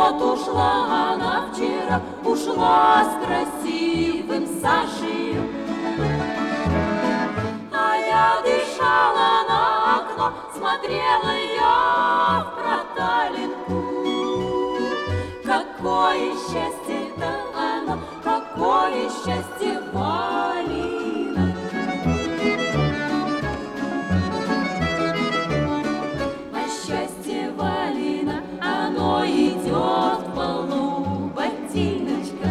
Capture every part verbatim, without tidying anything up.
Вот ушла она вчера, ушла с красивым Сашей. А я дышала на окно, смотрела я в проталинку. Какое счастье-то оно, какое счастье Валина. А счастье Валина, оно идет по полу ботиночка.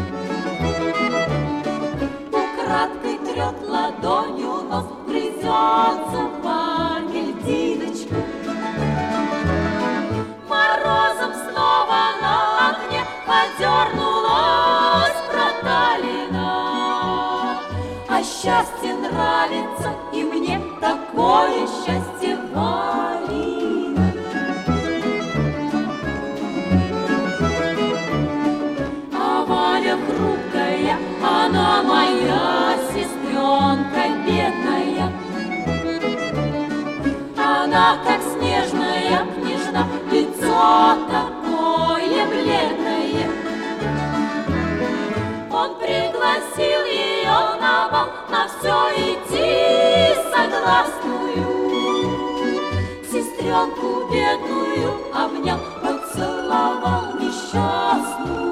Украдкой трет ладонью нос, грызется по гильдиночку. Морозом снова на окне подернулась проталина. А счастье нравится и мне, такое счастье Валина. А Валя хрупкая, она моя сестренка бедная. Она как снежная княжна, лицо такое бледное. Он пригласил ее на бал, на все идти согласную. Сестренку бедную обнял, поцеловал несчастную.